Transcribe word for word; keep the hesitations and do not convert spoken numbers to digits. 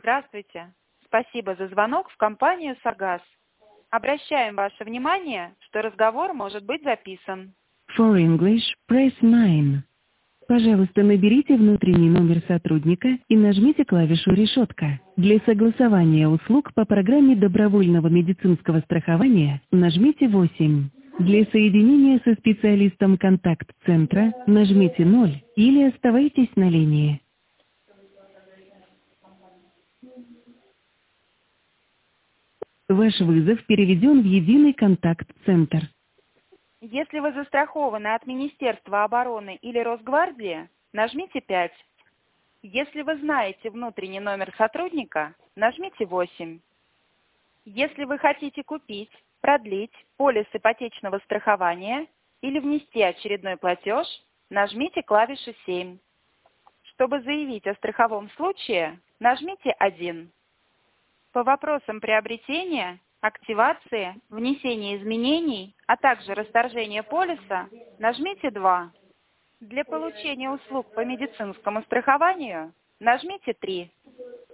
Здравствуйте. Спасибо за звонок в компанию «Саргас». Обращаем ваше внимание, что разговор может быть записан. For English, press nine. Пожалуйста, наберите внутренний номер сотрудника и нажмите клавишу «Решетка». Для согласования услуг по программе добровольного медицинского страхования нажмите восемь. Для соединения со специалистом контакт-центра нажмите ноль или оставайтесь на линии. Ваш вызов переведен в единый контакт-центр. Если вы застрахованы от Министерства обороны или Росгвардии, нажмите пять. Если вы знаете внутренний номер сотрудника, нажмите восемь. Если вы хотите купить, продлить полис ипотечного страхования или внести очередной платеж, нажмите клавишу семь. Чтобы заявить о страховом случае, нажмите один. По вопросам приобретения, активации, внесения изменений, а также расторжения полиса, нажмите два. Для получения услуг по медицинскому страхованию нажмите три.